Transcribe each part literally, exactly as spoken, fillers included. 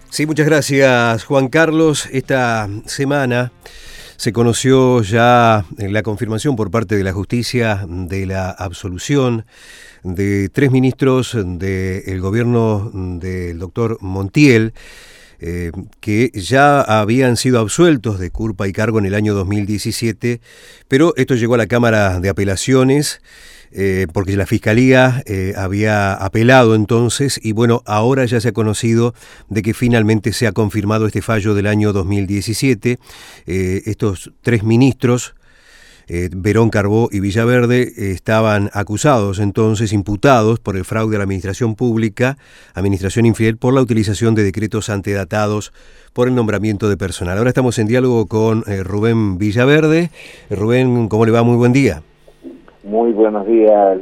Sí, muchas gracias, Juan Carlos. Esta semana se conoció ya la confirmación por parte de la justicia de la absolución de tres ministros del gobierno del doctor Montiel, eh, que ya habían sido absueltos de culpa y cargo en el año dos mil diecisiete, pero esto llegó a la Cámara de Apelaciones, Eh, porque la Fiscalía eh, había apelado entonces y bueno, ahora ya se ha conocido de que finalmente se ha confirmado este fallo del año dos mil diecisiete. Eh, estos tres ministros, eh, Verón, Carbó y Villaverde, eh, estaban acusados entonces, imputados por el fraude a la administración pública, administración infiel, por la utilización de decretos antedatados por el nombramiento de personal. Ahora estamos en diálogo con eh, Rubén Villaverde. Eh, Rubén, ¿cómo le va? Muy buen día. Muy buenos días.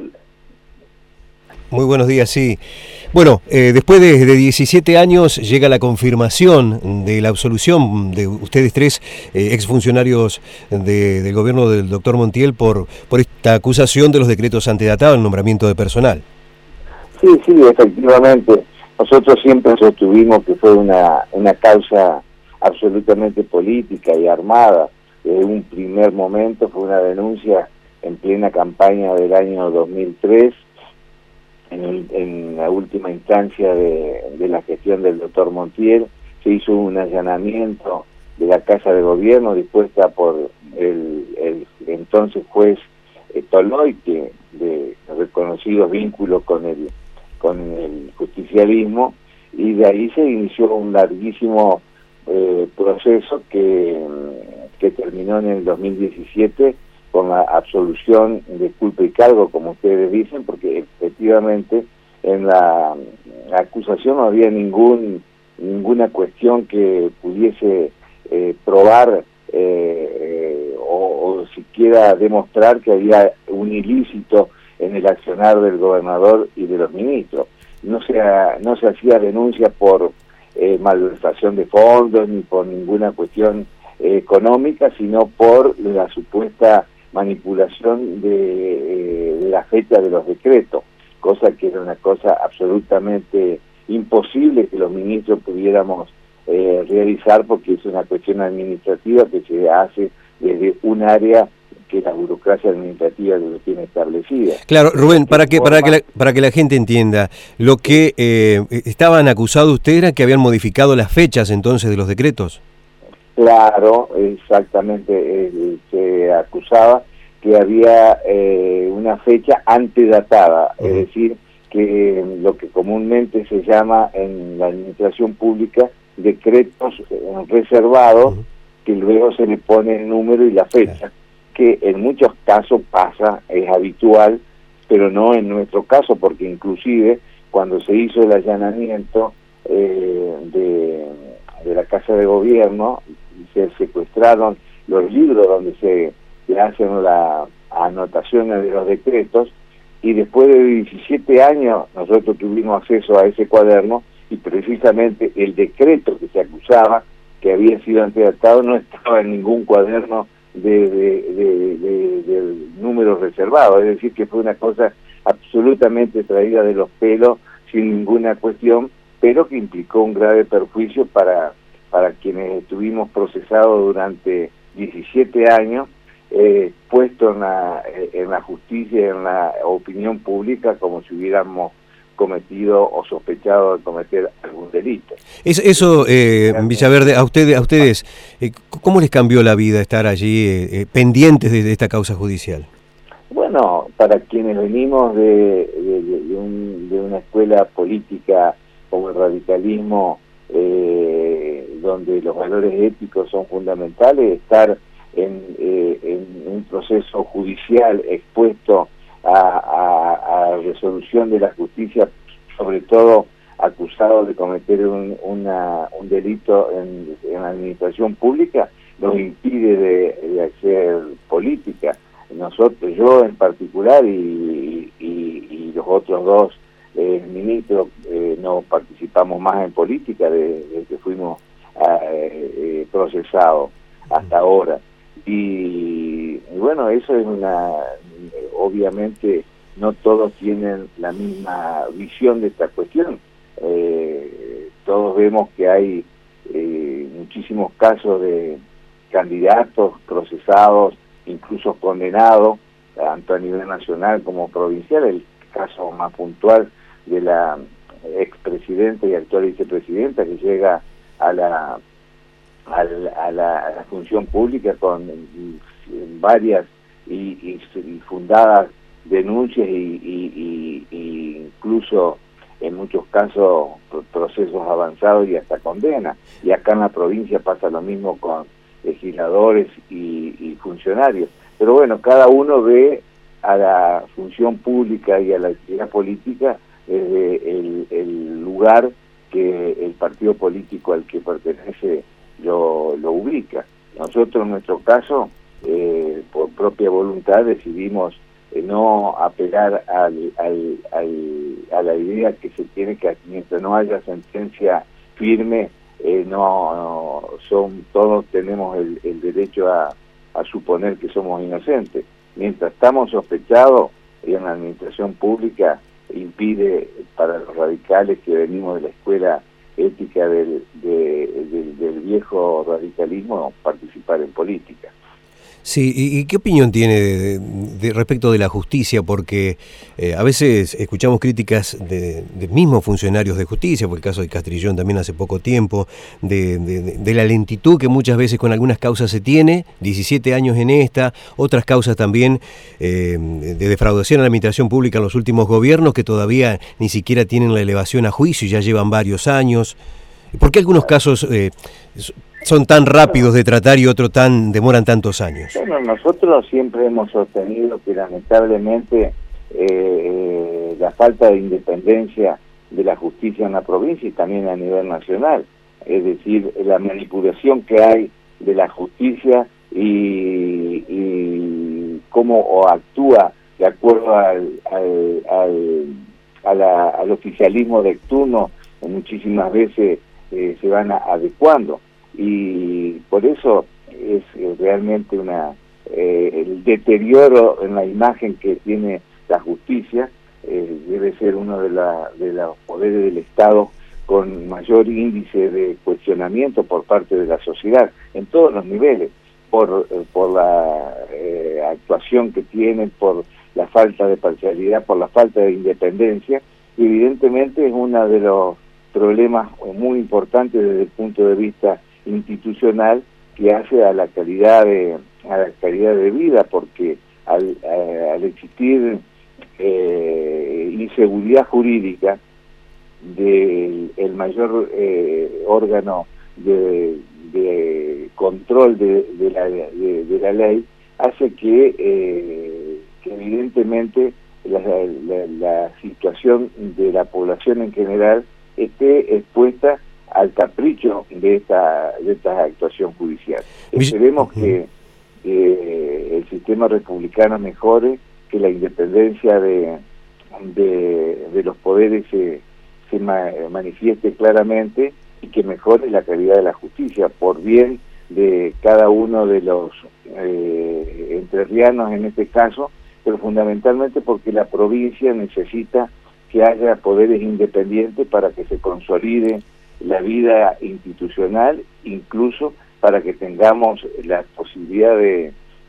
Muy buenos días, sí. Bueno, eh, después de, de diecisiete años llega la confirmación de la absolución de ustedes tres eh, exfuncionarios de, del gobierno del doctor Montiel por, por esta acusación de los decretos antedatados, el nombramiento de personal. Sí, sí, efectivamente. Nosotros siempre sostuvimos que fue una, una causa absolutamente política y armada. Desde un primer momento fue una denuncia en plena campaña del año dos mil tres, en, el, en la última instancia de, de la gestión del doctor Montiel, se hizo un allanamiento de la Casa de Gobierno dispuesta por el, el entonces juez eh, Toloy, que de reconocidos vínculos con el, con el justicialismo, y de ahí se inició un larguísimo eh, proceso que, que terminó en el dos mil diecisiete con la absolución de culpa y cargo, como ustedes dicen, porque efectivamente en la, la acusación no había ningún ninguna cuestión que pudiese eh, probar eh, o, o siquiera demostrar que había un ilícito en el accionar del gobernador y de los ministros. No se, no se hacía denuncia por eh, malversación de fondos ni por ninguna cuestión eh, económica, sino por la supuesta manipulación de, eh, de la fecha de los decretos, cosa que era una cosa absolutamente imposible que los ministros pudiéramos eh, realizar, porque es una cuestión administrativa que se hace desde un área que la burocracia administrativa lo tiene establecida. Claro, Rubén, para que para que la, para que la gente entienda, lo que eh, estaban acusados ustedes era que habían modificado las fechas entonces de los decretos. Claro, exactamente, eh, se acusaba que había eh, una fecha antedatada, uh-huh. Es decir, que lo que comúnmente se llama en la administración pública decretos eh, reservados, uh-huh. que luego se le pone el número y la fecha, claro. Que en muchos casos pasa, es habitual, pero no en nuestro caso, porque inclusive cuando se hizo el allanamiento eh, de, de la Casa de Gobierno, se secuestraron los libros donde se, se hacen las anotaciones de los decretos, y después de diecisiete años nosotros tuvimos acceso a ese cuaderno, y precisamente el decreto que se acusaba que había sido antedatado no estaba en ningún cuaderno de, de, de, de, de números reservados, es decir, que fue una cosa absolutamente traída de los pelos, sin ninguna cuestión, pero que implicó un grave perjuicio para para quienes estuvimos procesados durante diecisiete años, eh, puesto en la, en la justicia y en la opinión pública como si hubiéramos cometido o sospechado de cometer algún delito. Es, eso, eh, Villaverde, a ustedes, a ustedes eh, ¿cómo les cambió la vida estar allí eh, eh, pendientes de, de esta causa judicial? Bueno, para quienes venimos de, de, de, un, de una escuela política como el radicalismo, eh, donde los valores éticos son fundamentales, estar en, eh, en un proceso judicial expuesto a, a, a resolución de la justicia, sobre todo acusado de cometer un, una, un delito en, en la administración pública, nos impide de, de hacer política. Nosotros, yo en particular y, y, y los otros dos eh, ministros eh, no participamos más en política desde de que fuimos eh, procesados hasta ahora. Y, y bueno, eso es una, obviamente no todos tienen la misma visión de esta cuestión. Eh, todos vemos que hay eh, muchísimos casos de candidatos procesados, incluso condenados, tanto a nivel nacional como provincial. El caso más puntual de la expresidenta y actual vicepresidenta, que llega a la, a la, a la, a la función pública con varias y, y, y fundadas denuncias y, y, y, y incluso en muchos casos procesos avanzados y hasta condena. Y acá en la provincia pasa lo mismo con legisladores y, y funcionarios. Pero bueno, cada uno ve a la función pública y a la actividad política desde el, el lugar que el partido político al que pertenece lo, lo ubica. Nosotros en nuestro caso, eh, por propia voluntad, decidimos eh, no apelar al, al, al, a la idea que se tiene que mientras no haya sentencia firme, eh, no, no son todos tenemos el, el derecho a, a suponer que somos inocentes. Mientras estamos sospechados, y en la administración pública impide para los radicales que venimos de la escuela ética del, de, del, del viejo radicalismo participar en política. Sí, ¿y, y qué opinión tiene de, de respecto de la justicia? Porque eh, a veces escuchamos críticas de, de mismos funcionarios de justicia, por el caso de Castrillón también hace poco tiempo, de, de, de la lentitud que muchas veces con algunas causas se tiene, diecisiete años en esta, otras causas también eh, de defraudación a la administración pública en los últimos gobiernos que todavía ni siquiera tienen la elevación a juicio y ya llevan varios años. ¿Por qué algunos casos eh, son tan rápidos de tratar y otros tan demoran tantos años? Bueno, nosotros siempre hemos sostenido que lamentablemente eh, la falta de independencia de la justicia en la provincia y también a nivel nacional, es decir, la manipulación que hay de la justicia y, y cómo actúa de acuerdo al, al, al, a la, al oficialismo de turno, muchísimas veces eh, se van a, adecuando. Y por eso es eh, realmente una eh, el deterioro en la imagen que tiene la justicia eh, debe ser uno de, la, de los poderes del Estado con mayor índice de cuestionamiento por parte de la sociedad en todos los niveles, por, eh, por la eh, actuación que tienen, por la falta de parcialidad, por la falta de independencia, y evidentemente es uno de los problemas muy importantes desde el punto de vista institucional que hace a la calidad de a la calidad de vida, porque al, a, al existir eh, inseguridad jurídica del el mayor eh, órgano de, de control de, de, la, de, de la ley, hace que, eh, que evidentemente la, la, la situación de la población en general esté expuesta al capricho de esta de esta actuación judicial. Esperemos que eh, el sistema republicano mejore, que la independencia de, de, de los poderes se, se ma manifieste claramente y que mejore la calidad de la justicia, por bien de cada uno de los eh, entrerrianos en este caso, pero fundamentalmente porque la provincia necesita que haya poderes independientes para que se consolide la vida institucional, incluso para que tengamos la posibilidad de,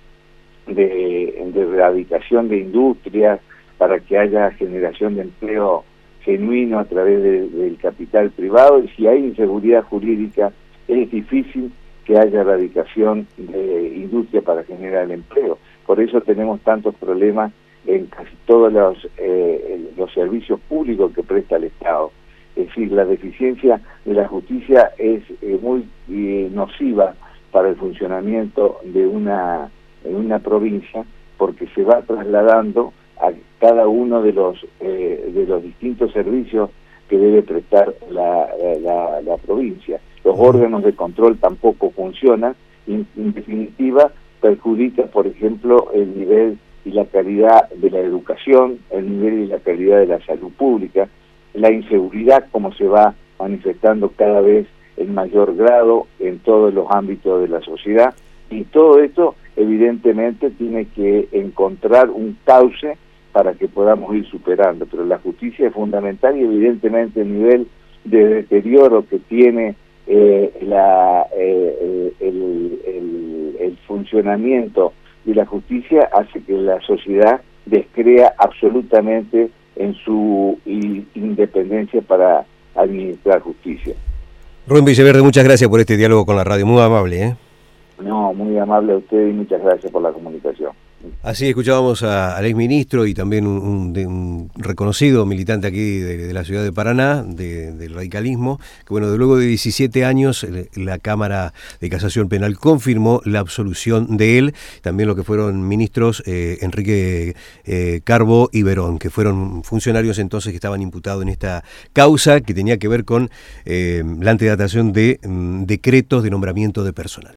de, de erradicación de industrias, para que haya generación de empleo genuino a través de, del capital privado, y si hay inseguridad jurídica es difícil que haya erradicación de industria para generar el empleo. Por eso tenemos tantos problemas en casi todos los, eh, los servicios públicos que presta el Estado. Es decir, la deficiencia de la justicia es eh, muy eh, nociva para el funcionamiento de una, de una provincia, porque se va trasladando a cada uno de los eh, de los distintos servicios que debe prestar la, la, la provincia. Los órganos de control tampoco funcionan, y en definitiva perjudica, por ejemplo, el nivel y la calidad de la educación, el nivel y la calidad de la salud pública, la inseguridad como se va manifestando cada vez en mayor grado en todos los ámbitos de la sociedad, y todo esto evidentemente tiene que encontrar un cauce para que podamos ir superando, pero la justicia es fundamental y evidentemente el nivel de deterioro que tiene eh, la, eh, el, el, el funcionamiento de la justicia hace que la sociedad descrea absolutamente en su independencia para administrar justicia. Rubén Villaverde, muchas gracias por este diálogo con la radio, muy amable, ¿eh? No, muy amable a usted y muchas gracias por la comunicación. Así escuchábamos a, al exministro y también un, un, de un reconocido militante aquí de, de la ciudad de Paraná, de, del radicalismo, que bueno, de luego de diecisiete años la Cámara de Casación Penal confirmó la absolución de él, también lo que fueron ministros eh, Enrique eh, Carbó y Verón, que fueron funcionarios entonces que estaban imputados en esta causa que tenía que ver con eh, la antedatación de mm, decretos de nombramiento de personal.